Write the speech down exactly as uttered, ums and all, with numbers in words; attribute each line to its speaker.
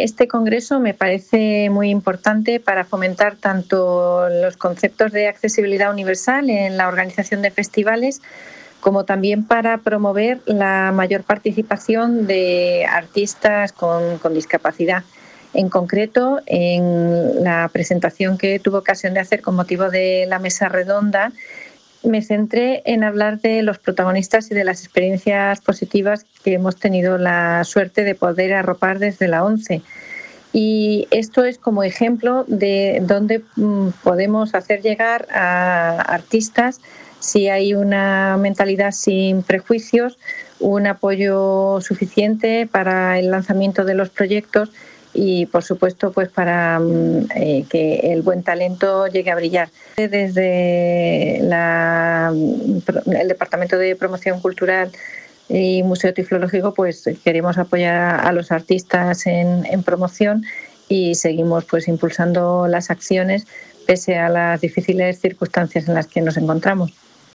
Speaker 1: este congreso me parece muy importante para fomentar tanto los conceptos de accesibilidad universal en la organización de festivales, como también para promover la mayor participación de artistas con, con discapacidad. En concreto, en la presentación que tuve ocasión de hacer con motivo de la mesa redonda, me centré en hablar de los protagonistas y de las experiencias positivas que hemos tenido la suerte de poder arropar desde la ONCE. Y esto es como ejemplo de dónde podemos hacer llegar a artistas si hay una mentalidad sin prejuicios, un apoyo suficiente para el lanzamiento de los proyectos y, por supuesto, pues para eh, que el buen talento llegue a brillar. Desde la, el Departamento de Promoción Cultural y Museo Tiflológico, pues queremos apoyar a los artistas en, en promoción y seguimos pues impulsando las acciones pese a las difíciles circunstancias en las que nos encontramos.